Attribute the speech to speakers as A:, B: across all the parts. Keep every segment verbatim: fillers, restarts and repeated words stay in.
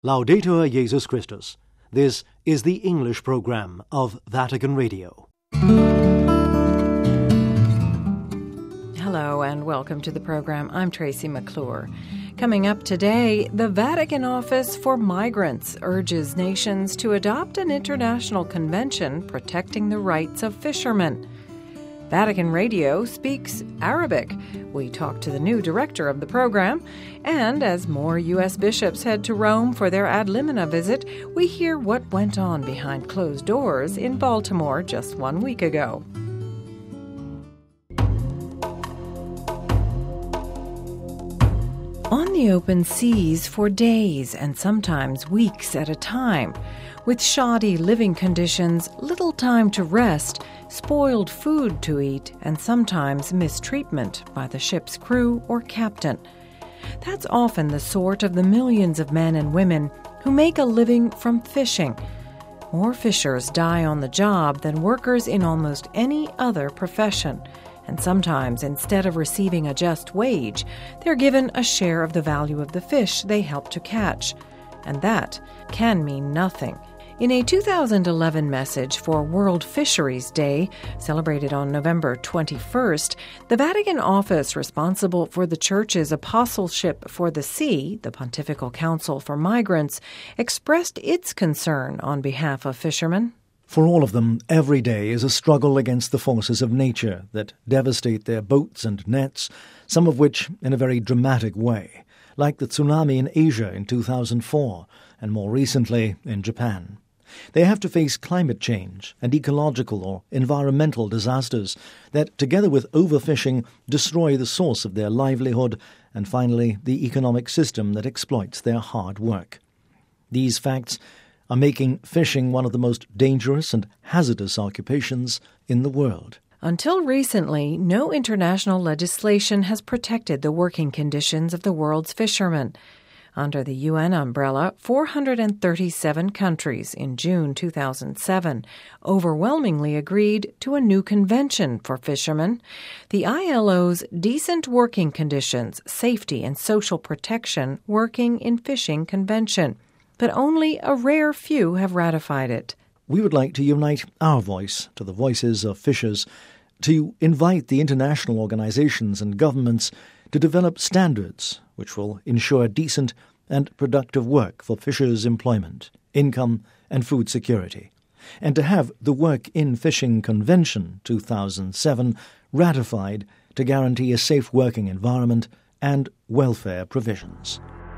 A: Laudetur Jesus Christus. This is the English program of Vatican Radio.
B: Hello and welcome to the program. I'm Tracy McClure. Coming up today, the Vatican Office for Migrants urges nations to adopt an international convention protecting the rights of fishermen. Vatican Radio speaks Arabic. We talk to the new director of the program. And as more U S bishops head to Rome for their Ad Limina visit, we hear what went on behind closed doors in Baltimore just one week ago. On the open seas for days and sometimes weeks at a time, with shoddy living conditions, little time to rest, spoiled food to eat, and sometimes mistreatment by the ship's crew or captain. That's often the sort of the millions of men and women who make a living from fishing. More fishers die on the job than workers in almost any other profession. And sometimes, instead of receiving a just wage, they're given a share of the value of the fish they help to catch. And that can mean nothing. In a two thousand eleven message for World Fisheries Day, celebrated on November twenty-first, the Vatican office responsible for the Church's apostleship for the sea, the Pontifical Council for Migrants, expressed its concern on behalf of fishermen.
C: For all of them, every day is a struggle against the forces of nature that devastate their boats and nets, some of which in a very dramatic way, like the tsunami in Asia in two thousand four, and more recently in Japan. They have to face climate change and ecological or environmental disasters that, together with overfishing, destroy the source of their livelihood and, finally, the economic system that exploits their hard work. These facts are making fishing one of the most dangerous and hazardous occupations in the world.
B: Until recently, no international legislation has protected the working conditions of the world's fishermen. Under the U N umbrella, four hundred thirty-seven countries in June two thousand seven overwhelmingly agreed to a new convention for fishermen. The I L O's Decent Working Conditions, Safety and Social Protection Working in Fishing Convention. But only a rare few have ratified it.
C: We would like to unite our voice to the voices of fishers, to invite the international organizations and governments to develop standards which will ensure decent and productive work for fishers' employment, income, and food security, and to have the Work in Fishing Convention two thousand seven ratified to guarantee a safe working environment and welfare provisions.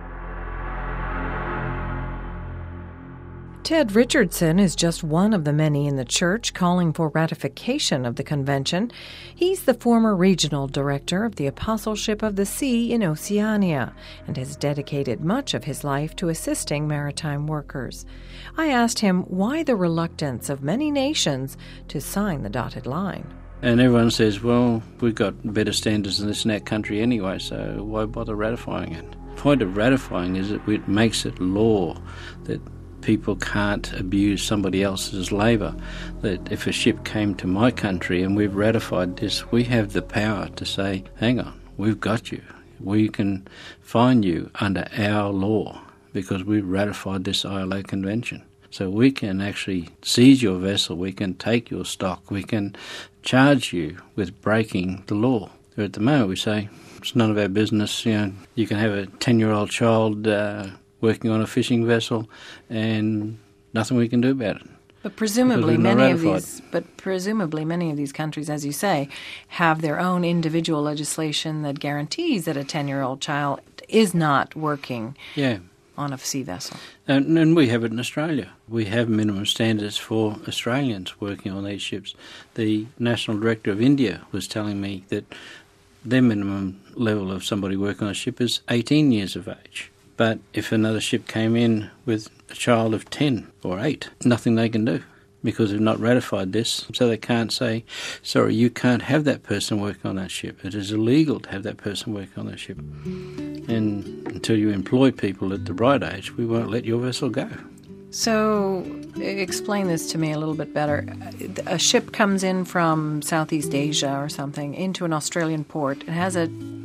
B: Ted Richardson is just one of the many in the Church calling for ratification of the convention. He's the former regional director of the Apostleship of the Sea in Oceania and has dedicated much of his life to assisting maritime workers. I asked him why the reluctance of many nations to sign the dotted line.
D: And everyone says, well, we've got better standards than this in our country anyway, so why bother ratifying it? The point of ratifying is that it makes it law that people can't abuse somebody else's labour, that if a ship came to my country and we've ratified this, we have the power to say, hang on, we've got you. We can fine you under our law because we've ratified this I L O convention. So we can actually seize your vessel, we can take your stock, we can charge you with breaking the law. At the moment we say, it's none of our business, you know, you can have a ten-year-old child uh, working on a fishing vessel, and nothing we can do about it.
B: But presumably many of these, but presumably many of these countries, as you say, have their own individual legislation that guarantees that a ten-year-old child is not working
D: yeah.
B: on a sea vessel.
D: And, and we have it in Australia. We have minimum standards for Australians working on these ships. The National Director of India was telling me that their minimum level of somebody working on a ship is eighteen years of age. But if another ship came in with a child of ten or eight, nothing they can do because they've not ratified this. So they can't say, sorry, you can't have that person working on that ship. It is illegal to have that person working on that ship. And until you employ people at the right age, we won't let your vessel go.
B: So explain this to me a little bit better. A ship comes in from Southeast Asia or something into an Australian port. It has a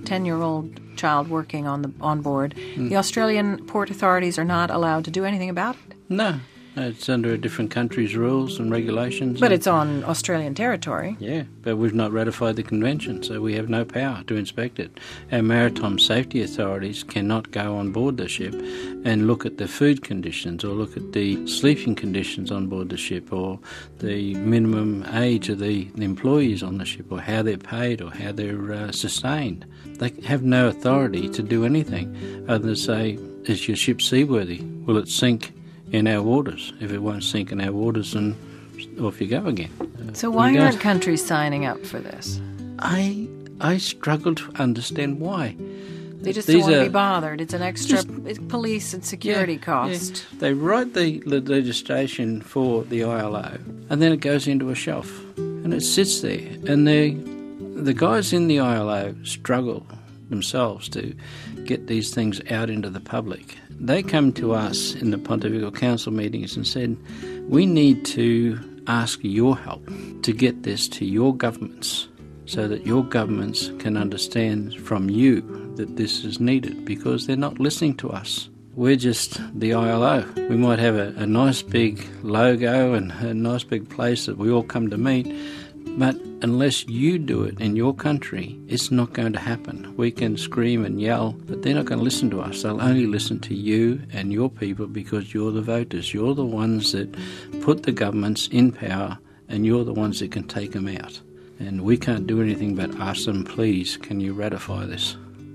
B: ten-year-old child working on the on board, mm. the Australian port authorities are not allowed to do anything about it?
D: No. It's under a different country's rules and regulations.
B: But it's on Australian territory.
D: Yeah, but we've not ratified the convention, so we have no power to inspect it. Our maritime safety authorities cannot go on board the ship and look at the food conditions or look at the sleeping conditions on board the ship or the minimum age of the, the employees on the ship or how they're paid or how they're uh, sustained. They have no authority to do anything other than say, is your ship seaworthy? Will it sink in our waters? If it won't sink in our waters, then off you go again.
B: So why aren't countries signing up for this?
D: I I struggle to understand why.
B: They just
D: These
B: don't want to
D: are
B: be bothered. It's an extra
D: just,
B: police and security
D: yeah,
B: cost.
D: Yeah. They write the legislation for the I L O, and then it goes into a shelf, and it sits there. And the the guys in the I L O struggle themselves to get these things out into the public. They come to us in the Pontevedra Council meetings and said, we need to ask your help to get this to your governments so that your governments can understand from you that this is needed, because they're not listening to us. We're just the I L O. We might have a, a nice big logo and a nice big place that we all come to meet, but unless you do it in your country, it's not going to happen. We can scream and yell, but they're not going to listen to us. They'll only listen to you and your people because you're the voters. You're the ones that put the governments in power, and you're the ones that can take them out. And we can't do anything but ask them, please, can you ratify this?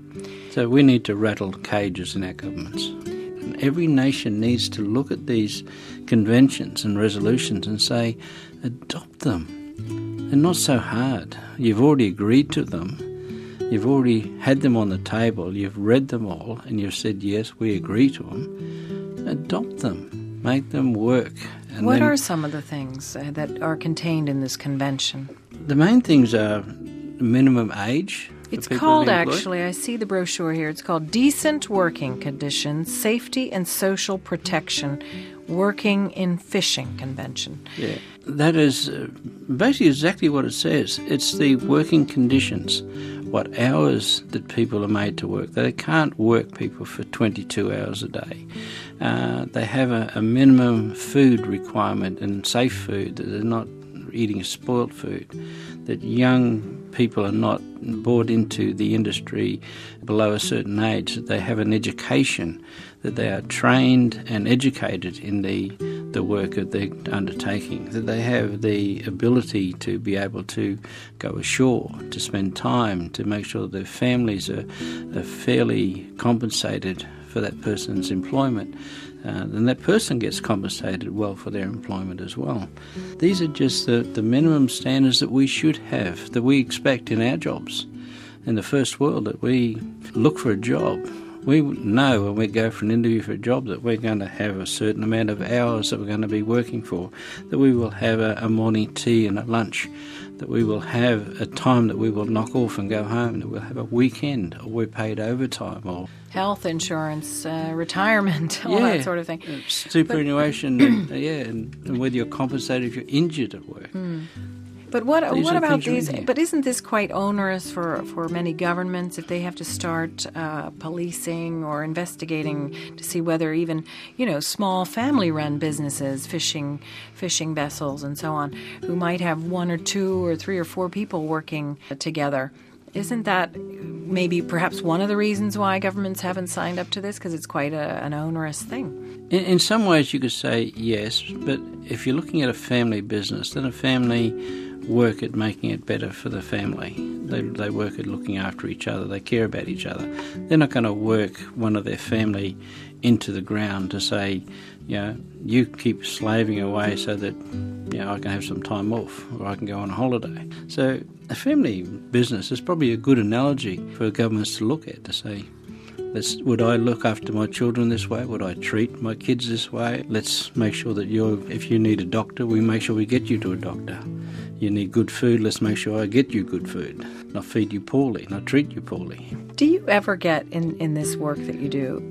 D: So we need to rattle cages in our governments. And every nation needs to look at these conventions and resolutions and say, adopt them. They're not so hard. You've already agreed to them. You've already had them on the table. You've read them all and you've said, yes, we agree to them. Adopt them. Make them work. And
B: what
D: then,
B: are some of the things uh, that are contained in this convention?
D: The main things are minimum age.
B: It's called, actually, I see the brochure here, it's called Decent Working Conditions, Safety and Social Protection, Working in Fishing Convention.
D: Yeah, that is uh, basically exactly what it says. It's the working conditions, what hours that people are made to work. They can't work people for twenty-two hours a day. Uh, they have a, a minimum food requirement and safe food, that they're not eating spoiled food, that young people are not brought into the industry below a certain age, that they have an education, that they are trained and educated in the, the work that they're undertaking, that they have the ability to be able to go ashore, to spend time, to make sure that their families are, are fairly compensated for that person's employment. Uh, then that person gets compensated well for their employment as well. These are just the, the minimum standards that we should have, that we expect in our jobs. In the first world, that we look for a job, we know when we go for an interview for a job that we're going to have a certain amount of hours that we're going to be working for, that we will have a, a morning tea and a lunch, that we will have a time that we will knock off and go home, that we'll have a weekend, or we're paid overtime, or
B: health insurance, uh, retirement, all
D: yeah,
B: that sort of thing.
D: Uh, superannuation, and, uh, yeah, and, and whether you're compensated if you're injured at work.
B: Mm. But what
D: These
B: what about these?
D: Really
B: But isn't this quite onerous for, for many governments if they have to start uh, policing or investigating to see whether even, you know, small family-run businesses, fishing fishing vessels and so on, who might have one or two or three or four people working together? Isn't that maybe perhaps one of the reasons why governments haven't signed up to this, because it's quite a, an onerous thing?
D: In, in some ways you could say yes, but if you're looking at a family business, then a family work at making it better for the family. They, they work at looking after each other. They care about each other. They're not going to work one of their family into the ground to say, you know, you keep slaving away so that, you know, I can have some time off or I can go on a holiday. So a family business is probably a good analogy for governments to look at, to say, let's, would I look after my children this way? Would I treat my kids this way? Let's make sure that you're, if you need a doctor, we make sure we get you to a doctor. You need good food, let's make sure I get you good food. Not feed you poorly, not treat you poorly.
B: Do you ever get, in, in this work that you do,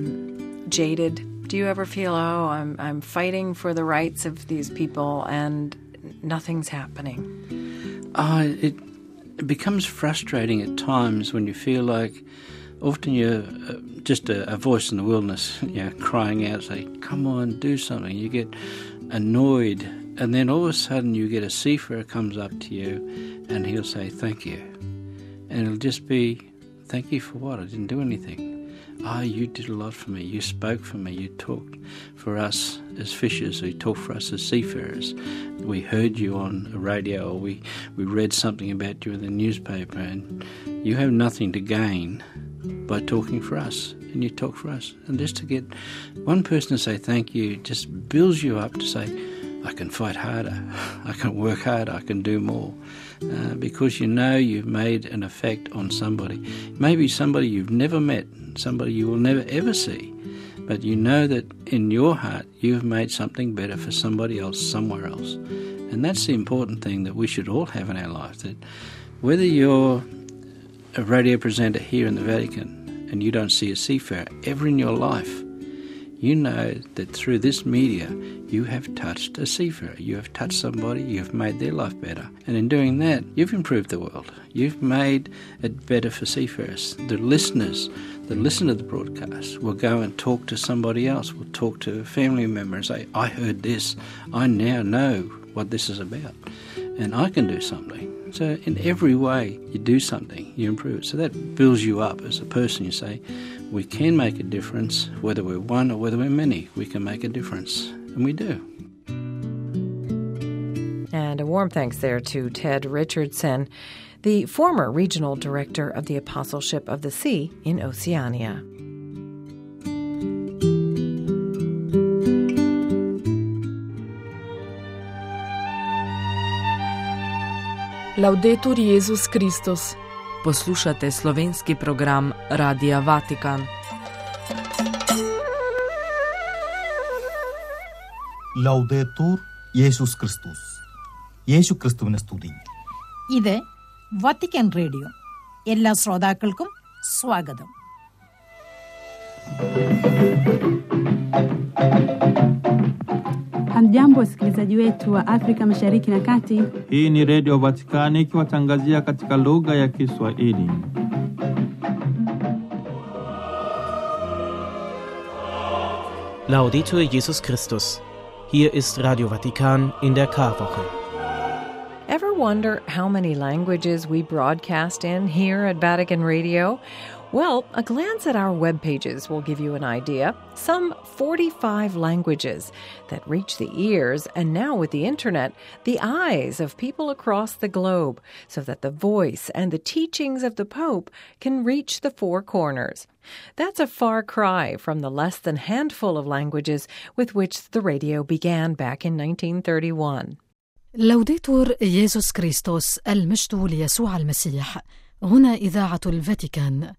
B: um, jaded? Do you ever feel, oh, I'm I'm fighting for the rights of these people and nothing's happening?
D: Uh, it it becomes frustrating at times when you feel like often you're uh, just a, a voice in the wilderness, you know, crying out, say, come on, do something. You get annoyed, and then all of a sudden you get a seafarer comes up to you and he'll say, thank you. And it'll just be, thank you for what? I didn't do anything. Ah, oh, you did a lot for me. You spoke for me. You talked for us as fishers. You talked for us as seafarers. We heard you on the radio, or we, we read something about you in the newspaper, and you have nothing to gain by talking for us, and you talk for us. And just to get one person to say thank you just builds you up to say, I can fight harder, I can work harder, I can do more. Uh, because you know you've made an effect on somebody. Maybe somebody you've never met, somebody you will never ever see, but you know that in your heart you've made something better for somebody else somewhere else. And that's the important thing that we should all have in our life, that whether you're a radio presenter here in the Vatican and you don't see a seafarer ever in your life, you know that through this media you have touched a seafarer, you have touched somebody, you've made their life better. And in doing that, you've improved the world. You've made it better for seafarers. The listeners that listen to the broadcast will go and talk to somebody else, will talk to a family member and say, I heard this, I now know what this is about, and I can do something. So in every way you do something, you improve it. So that builds you up as a person. You say, we can make a difference, whether we're one or whether we're many, we can make a difference. And we do.
B: And a warm thanks there to Ted Richardson, the former regional director of the Apostleship of the Sea in Oceania.
E: Laudetur Jesus Kristus. Poslušate slovenski program Radia Vatikan.
F: Laudetur Jesus Kristus. യേശു ക്രിസ്തുവിനെ സ്തുതി.
G: ഇത് Vatican radio. എല്ലാ ശ്രോതാക്കൾക്കും സ്വാഗതം.
H: Hamjambo wasikilizaji wetu wa Afrika Mashariki na Kati.
I: Hii ni Radio Vatikani ikiwatangazia katika lugha ya Kiswahili.
J: Laudetur Jesus Christus. Hier ist Radio Vatikan in der Karwoche.
B: Ever wonder how many languages we broadcast in here at Vatican Radio? Well, a glance at our web pages will give you an idea. Some forty-five languages that reach the ears, and now with the internet, the eyes of people across the globe, so that the voice and the teachings of the Pope can reach the four corners. That's a far cry from the less than handful of languages with which the radio began back in nineteen thirty-one.
K: لوديتور يسوع كريستوس، المجد ليسوع المسيح. هنا إذاعة الفاتيكان.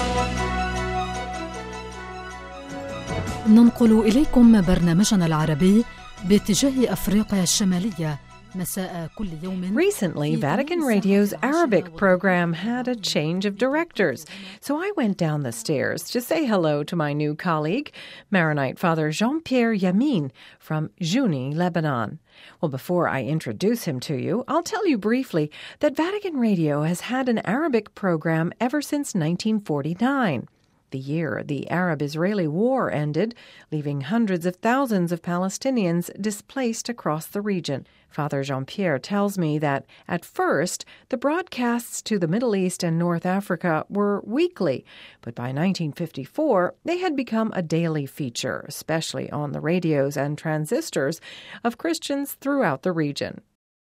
K: ننقل إليكم برنامجنا العربي باتجاه أفريقيا الشمالية مساء كل يوم.
B: Recently, Vatican Radio's Arabic program had a change of directors, so I went down the stairs to say hello to my new colleague, Maronite Father Jean-Pierre Yamin from Jounieh, Lebanon. Well, before I introduce him to you, I'll tell you briefly that Vatican Radio has had an Arabic program ever since nineteen forty-nine. The year the Arab-Israeli war ended, leaving hundreds of thousands of Palestinians displaced across the region. Father Jean-Pierre tells me that, at first, the broadcasts to the Middle East and North Africa were weekly, but by nineteen fifty-four, they had become a daily feature, especially on the radios and transistors of Christians throughout the region.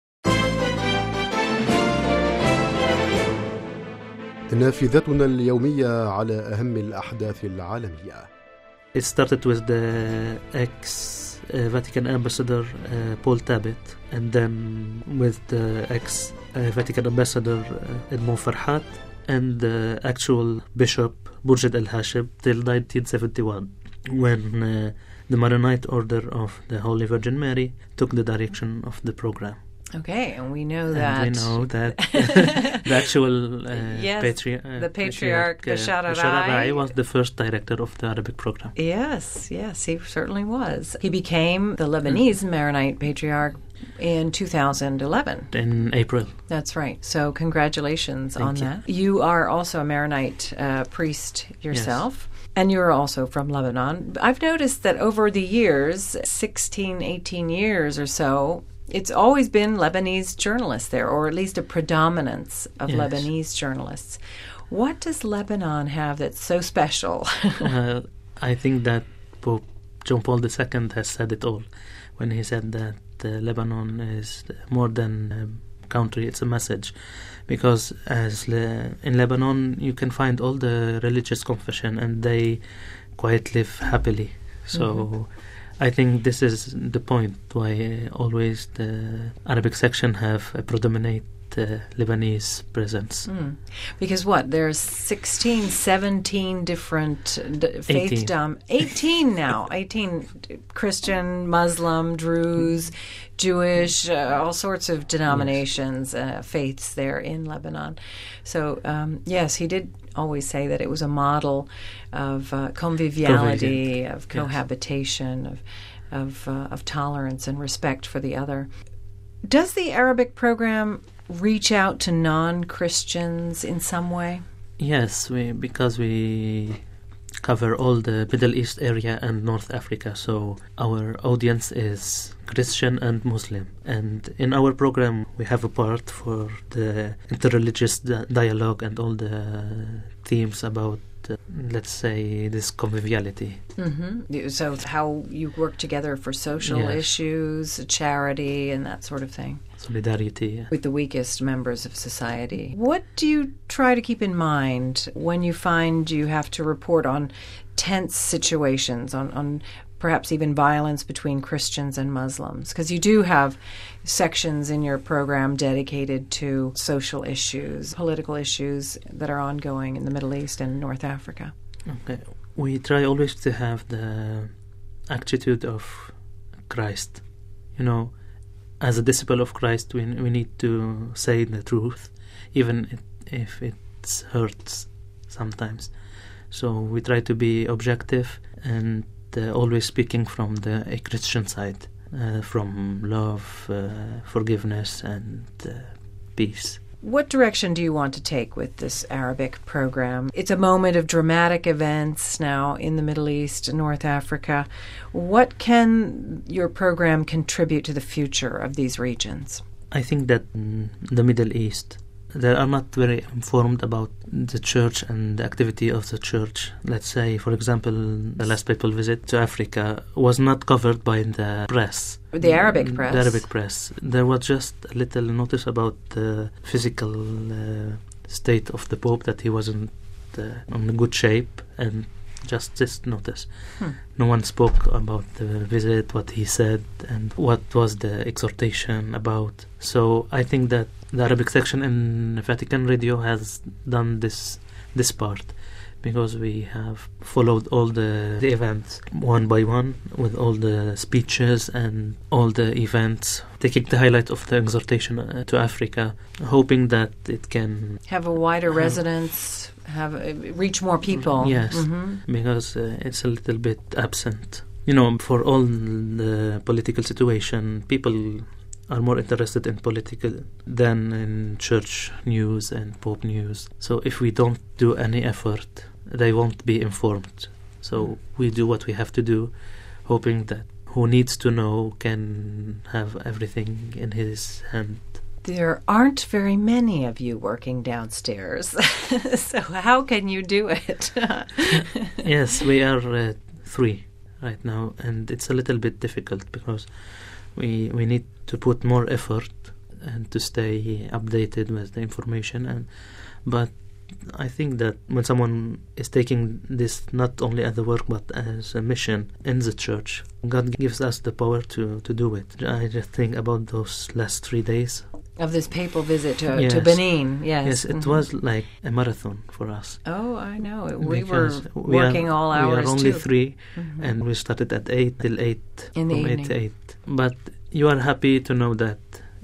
L: نافذتنا اليومية على أهم الأحداث العالمية.
J: It started with the ex-Vatican ambassador uh, Paul Tabet, and then with the ex-Vatican ambassador uh, Edmond Farhat, and the actual Bishop Burjad al-Hashim till nineteen seventy-one, when uh, the Maronite Order of the Holy Virgin Mary took the direction of the program.
B: Okay, and we know
J: and
B: that...
J: we know that the actual uh,
B: yes,
J: patri- uh,
B: the patriarch,
J: patriarch uh,
B: Bashar
J: al-Rai was the first director of the Arabic program.
B: Yes, yes, he certainly was. He became the Lebanese Maronite patriarch in two thousand eleven.
J: In April.
B: That's right. So congratulations
J: Thank
B: on
J: you.
B: that. You are also a Maronite uh, priest yourself.
J: Yes.
B: And you're also from Lebanon. I've noticed that over the years, sixteen, eighteen years or so, it's always been Lebanese journalists there, or at least a predominance of
J: yes.
B: Lebanese journalists. What does Lebanon have that's so special?
J: uh, I think that Pope John Paul the Second has said it all when he said that uh, Lebanon is more than a country, it's a message. Because as le- in Lebanon, you can find all the religious confession and they quite live happily. So mm-hmm. I think this is the point why uh, always the Arabic section have a predominant uh, Lebanese presence.
B: Mm. Because what? There's sixteen, seventeen different d- faith
J: eighteen.
B: dom- eighteen now. eighteen Christian, Muslim, Druze, Jewish, uh, all sorts of denominations, yes. uh, faiths there in Lebanon. So, um, yes, he did always say that it was a model of uh, conviviality, of cohabitation, yes. of of, uh, of tolerance and respect for the other. Does the Arabic program reach out to non-Christians in some way?
J: Yes, we because we cover all the Middle East area and North Africa, so our audience is Christian and Muslim. And in our program, we have a part for the interreligious di- dialogue and all the themes about, uh, let's say, this conviviality.
B: Mm-hmm. So how you work together for social
J: yes.
B: issues, charity, and that sort of thing.
J: Solidarity. Yeah.
B: With the weakest members of society. What do you try to keep in mind when you find you have to report on tense situations, on, on perhaps even violence between Christians and Muslims? Because you do have sections in your program dedicated to social issues, political issues that are ongoing in the Middle East and North Africa.
J: Okay. We try always to have the attitude of Christ. You know, as a disciple of Christ, we we need to say the truth, even if it hurts sometimes. So we try to be objective and uh, always speaking from the a Christian side, uh, from love, uh, forgiveness, and uh, peace.
B: What direction do you want to take with this Arabic program? It's a moment of dramatic events now in the Middle East and North Africa. What can your program contribute to the future of these regions?
J: I think that in the Middle East, they are not very informed about the church and the activity of the church. Let's say, for example, the last papal visit to Africa was not covered by the press.
B: The Arabic press?
J: The Arabic press. There was just a little notice about the physical uh, state of the Pope, that he wasn't uh, in good shape, and just this notice. Hmm. No one spoke about the visit, what he said, and what was the exhortation about. So I think that the Arabic section in Vatican Radio has done this this part, because we have followed all the, the events one by one with all the speeches and all the events, taking the highlight of the exhortation uh, to Africa, hoping that it can
B: have a wider have resonance, have uh, reach more people.
J: Yes,
B: mm-hmm.
J: because uh, it's a little bit absent. You know, for all the political situation, people are more interested in political than in church news and Pope news. So if we don't do any effort, they won't be informed. So we do what we have to do, hoping that who needs to know can have everything in his hand.
B: There aren't very many of you working downstairs. So how can you do it?
J: Yes, we are uh, three right now, and it's a little bit difficult because we we need to put more effort and to stay updated with the information. And but I think that when someone is taking this not only as a work but as a mission in the church, God gives us the power to, to do it. I just think about those last three days
B: of this papal visit to,
J: yes.
B: to Benin. Yes,
J: yes, it
B: mm-hmm.
J: was like a marathon for us.
B: Oh, I know. We
J: because
B: were working
J: we are,
B: all hours.
J: We are only
B: too.
J: three,
B: mm-hmm.
J: and we started at eight till eight
B: in the
J: from
B: evening.
J: eight to eight. But you are happy to know that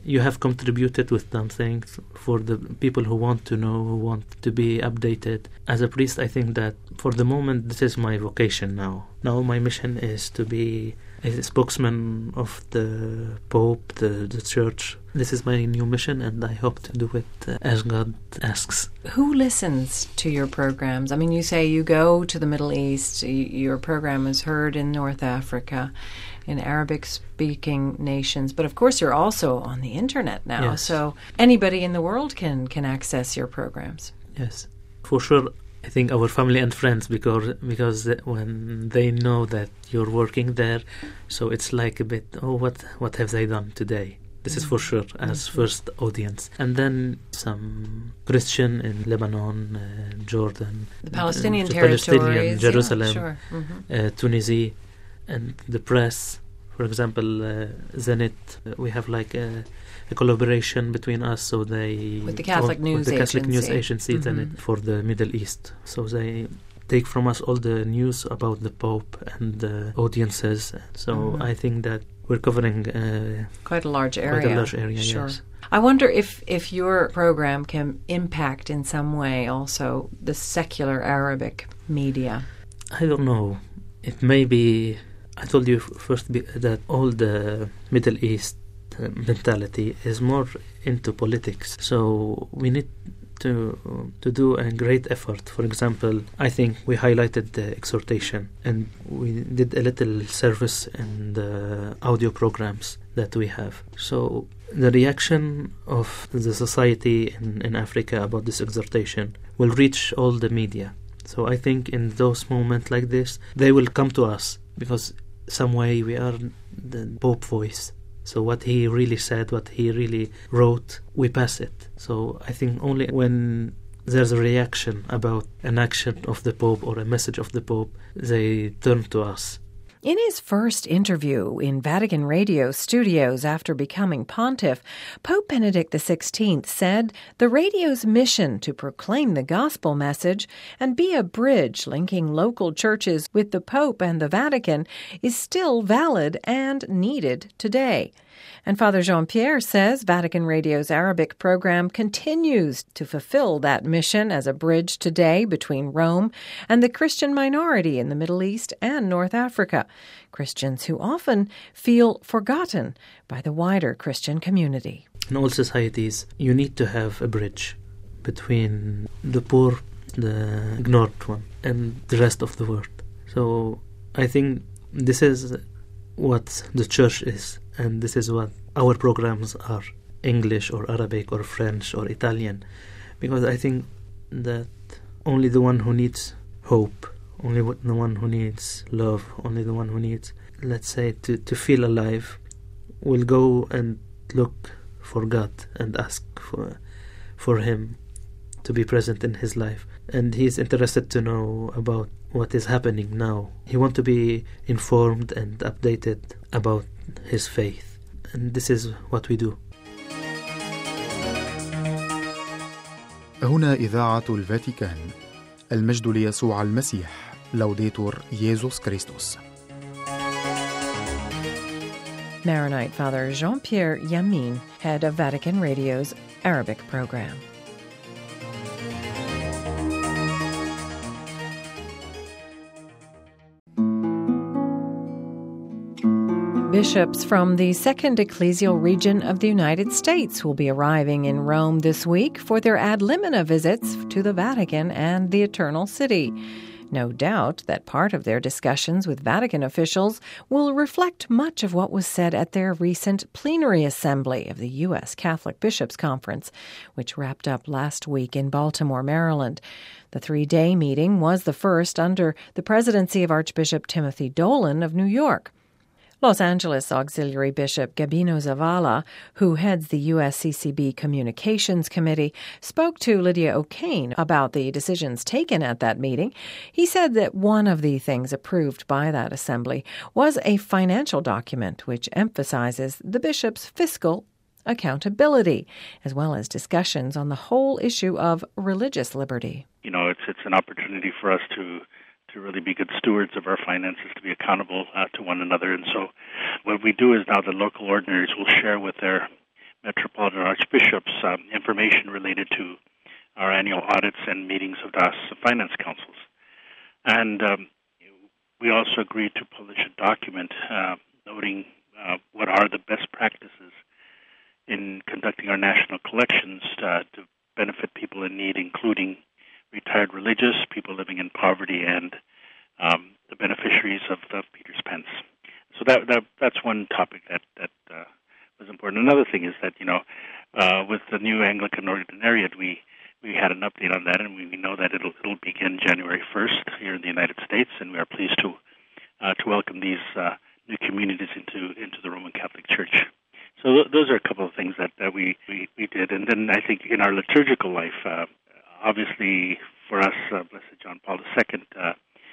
J: you have contributed with something for the people who want to know, who want to be updated. As a priest, I think that for the moment, this is my vocation now. Now my mission is to be a spokesman of the Pope, the, the Church. This is my new mission, and I hope to do it uh, as God asks.
B: Who listens to your programs? I mean, you say you go to the Middle East, y- your program is heard in North Africa, in Arabic-speaking nations, but of course you're also on the internet now,
J: yes.
B: So anybody in the world can, can access your programs.
J: Yes, for sure. I think our family and friends, because because when they know that you're working there, so it's like a bit, oh, what what have they done today? This mm-hmm. is for sure as mm-hmm. first audience. And then some Christian in Lebanon, uh, Jordan,
B: the Palestinian
J: uh,
B: territories,
J: Palestinian, Jerusalem,
B: yeah, sure. mm-hmm.
J: uh, Tunisia, and the press. For example, uh, Zenit, uh, we have like a, a collaboration between us, so they
B: with the Catholic
J: all,
B: News
J: with the Catholic
B: Agency.
J: News Agency
B: mm-hmm.
J: Zenit for the Middle East. So they take from us all the news about the Pope and the audiences. So
B: mm-hmm.
J: I think that we're covering uh,
B: quite a large area.
J: Quite a large area,
B: sure.
J: Yes.
B: I wonder if, if your program can impact in some way also the secular Arabic media.
J: I don't know. It may be. I told you first be, that all the Middle East uh, mentality is more into politics. So we need to to do a great effort. For example, I think we highlighted the exhortation, and we did a little service in the audio programs that we have. So the reaction of the society in, in Africa about this exhortation will reach all the media. So I think in those moments like this, they will come to us, because some way we are the Pope voice. So what he really said, what he really wrote, we pass it. So I think only when there's a reaction about an action of the Pope or a message of the Pope, they turn to us.
B: In his first interview in Vatican Radio studios after becoming pontiff, Pope Benedict the sixteenth said the radio's mission to proclaim the gospel message and be a bridge linking local churches with the Pope and the Vatican is still valid and needed today. And Father Jean-Pierre says Vatican Radio's Arabic program continues to fulfill that mission as a bridge today between Rome and the Christian minority in the Middle East and North Africa, Christians who often feel forgotten by the wider Christian community.
J: In all societies, you need to have a bridge between the poor, the ignored one, and the rest of the world. So I think this is what the church is. And this is what our programs are, English or Arabic or French or Italian. Because I think that only the one who needs hope, only the one who needs love, only the one who needs, let's say, to, to feel alive, will go and look for God and ask for, for Him to be present in his life. And he's interested to know about what is happening now. He wants to be informed and updated about his faith. And this is what we do.
L: هنا إذاعة الفاتيكان. المجد ليسوع المسيح. لوديتور ييسوس كريستوس.
B: Maronite Father Jean-Pierre Yamin, head of Vatican Radio's Arabic program. Bishops from the Second Ecclesial Region of the United States will be arriving in Rome this week for their ad limina visits to the Vatican and the Eternal City. No doubt that part of their discussions with Vatican officials will reflect much of what was said at their recent plenary assembly of the U S Catholic Bishops' Conference, which wrapped up last week in Baltimore, Maryland. The three-day meeting was the first under the presidency of Archbishop Timothy Dolan of New York. Los Angeles Auxiliary Bishop Gabino Zavala, who heads the U S C C B Communications Committee, spoke to Lydia O'Kane about the decisions taken at that meeting. He said that one of the things approved by that assembly was a financial document which emphasizes the bishop's fiscal accountability, as well as discussions on the whole issue of religious liberty.
M: You know, it's it's an opportunity for us to to really be good stewards of our finances, to be accountable uh, to one another. And so what we do is now the local ordinaries will share with their Metropolitan Archbishops um, information related to our annual audits and meetings of D A S finance councils. And um, we also agreed to publish a document uh, noting uh, what are the best practices in conducting our national collections uh, to benefit people in need, including retired religious, people living in poverty, and um, the beneficiaries of the Peter's Pence. So that, that that's one topic that that uh, was important. Another thing is that, you know, uh, with the new Anglican Ordinariate, we we had an update on that, and we, we know that it'll it'll begin January first here in the United States, and we are pleased to uh, to welcome these uh, new communities into into the Roman Catholic Church. So th- those are a couple of things that, that we, we, we did. And then I think in our liturgical life, uh, obviously for us, uh, Blessed John Paul the Second, uh,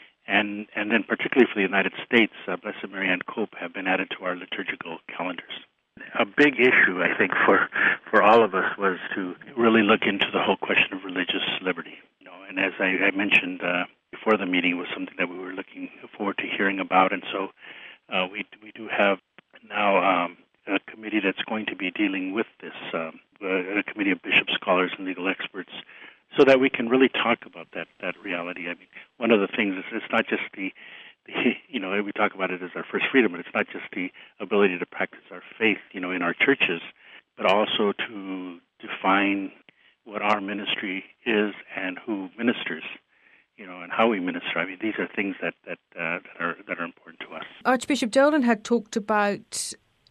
M: and and then particularly for the United States, uh, Blessed Mary Ann Cope have been added to our liturgical calendars. A big issue, I think, for, for all of us was to really look into the whole question of religious liberty. You know, and as I, I mentioned uh, before the meeting, was something that we were looking forward to hearing about. And so uh, we we do have now um, a committee that's going to be dealing with this, um, a committee of bishops, scholars, and legal experts, so that we can really talk about that that reality. I mean, one of the things is it's not just the, the you know, we talk about it as our first freedom, but it's not just the ability to practice our faith, you know, in our churches, but also to define what our ministry is and who ministers, you know, and how we minister. I mean, these are things that that, uh, that are that are important to us.
N: Archbishop Dolan had talked about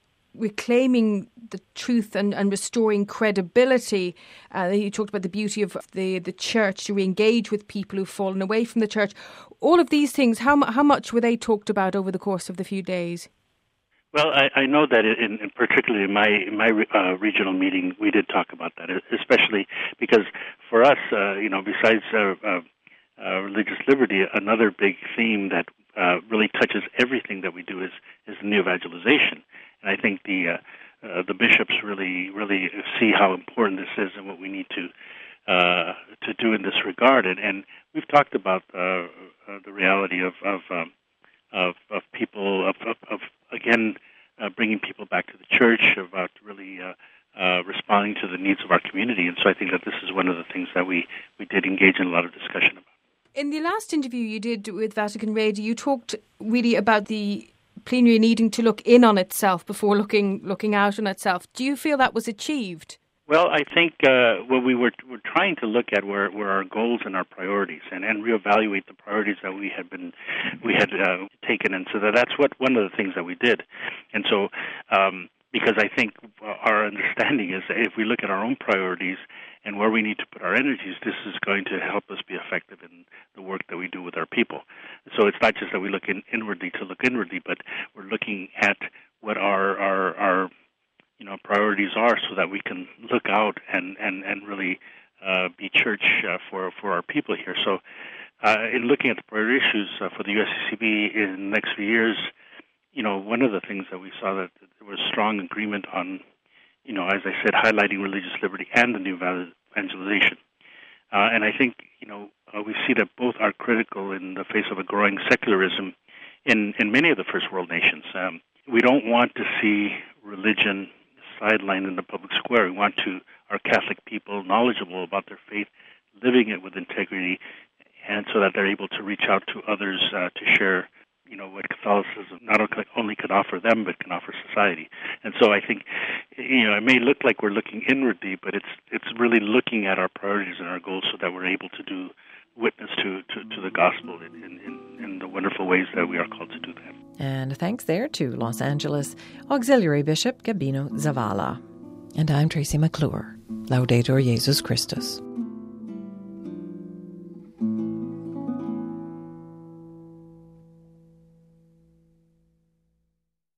N: reclaiming the truth and, and restoring credibility. Uh, he talked about the beauty of the, the church to re-engage with people who've fallen away from the church. All of these things, how how much were they talked about over the course of the few days?
M: Well, I, I know that in, in particularly in my in my uh, regional meeting, we did talk about that, especially because for us, uh, you know, besides uh, uh, uh, religious liberty, another big theme that uh, really touches everything that we do is is neo-evangelization. And I think the uh, uh, the bishops really really see how important this is and what we need to uh, to do in this regard. And, and we've talked about uh, uh, the reality of of, um, of of people of, of, of again uh, bringing people back to the church, about really uh, uh, responding to the needs of our community. And so I think that this is one of the things that we, we did engage in a lot of discussion about.
N: In the last interview you did with Vatican Radio, you talked really about the plenary needing to look in on itself before looking looking out on itself. Do you feel that was achieved?
M: Well, I think uh, what we were, were trying to look at were, were our goals and our priorities, and, and reevaluate the priorities that we had been we had uh, taken, and so that that's what one of the things that we did. And so, um, because I think our understanding is that if we look at our own priorities and where we need to put our energies, this is going to help us be effective in the work that we do with our people. So it's not just that we look in inwardly to look inwardly, but we're looking at what our our, our you know priorities are, so that we can look out and and and really uh, be church uh, for for our people here. So, uh, in looking at the priority issues uh, for the U S C C B in the next few years, you know, one of the things that we saw that there was strong agreement on, you know, as I said, highlighting religious liberty and the new evangelization. Uh, and I think, you know, uh, we see that both are critical in the face of a growing secularism in, in many of the first world nations. Um, we don't want to see religion sidelined in the public square. We want to our Catholic people knowledgeable about their faith, living it with integrity, and so that they're able to reach out to others uh, to share, you know, what Catholicism not only can offer them, but can offer society. And so I think, you know, it may look like we're looking inwardly, but it's it's really looking at our priorities and our goals so that we're able to do witness to, to, to the gospel in, in, in the wonderful ways that we are called to do that.
B: And thanks there to Los Angeles Auxiliary Bishop Gabino Zavala. And I'm Tracy McClure. Laudetur Jesus Christus.